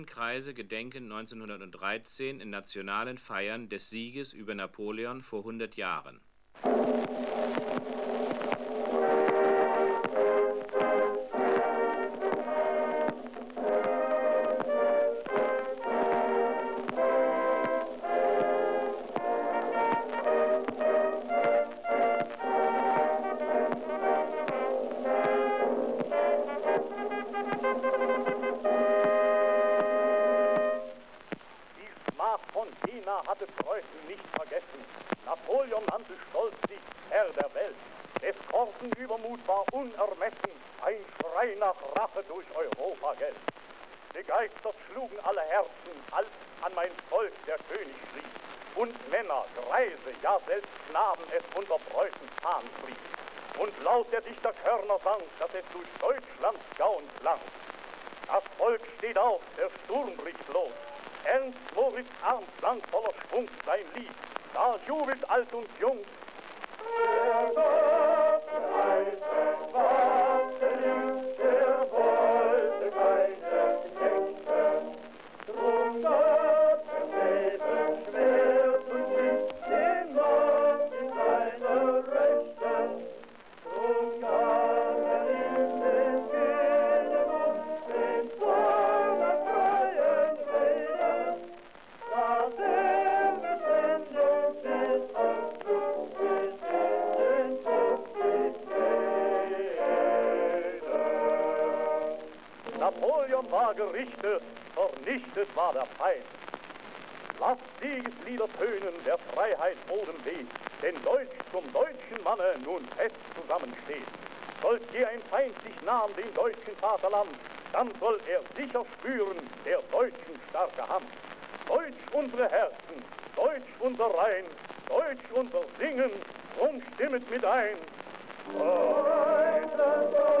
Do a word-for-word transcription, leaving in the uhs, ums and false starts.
Kreise gedenken neunzehnhundertdreizehn in nationalen Feiern des Sieges über Napoleon vor hundert Jahren. Hatte Preußen nicht vergessen. Napoleon nannte stolz sich Herr der Welt. Des Korsen Übermut war unermessen, ein Schrei nach Rache durch Europa gellt. Begeistert schlugen alle Herzen, als an mein Volk der König schrieb. Und Männer, Greise, ja selbst Knaben es unter Preußens Fahnen trieb. Und laut der Dichter Körner sang, dass es durch Deutschlands Gauen klang. Das Volk steht auf, der Sturm bricht los. Ernst Moritz Arndt sang voller Schwung sein Lied, da jubelt alt und jung. Der Gott reiße Waffen, der wollte keine Knechte, drum Gott verhebe Schwert und nicht den Mann in seiner Rechte, drum gab er ihm den Gehen und den Zorn der freien Rede, dass er beständig bis ans Blut bis in den Tod sich rede. Napoleon war gerichtet, vernichtet war der Feind. Lasst Siegeslieder tönen, der Freiheit Boden weht, denn Deutsch zum deutschen Manne nun fest zusammensteht. Sollt je ein Feind sich nahen dem deutschen Vaterland, dann soll er sicher spüren der deutschen starke Hand. Deutsch unsere Herzen, Deutsch unser Rhein, Deutsch unser Singen, drum stimmet mit ein. Heute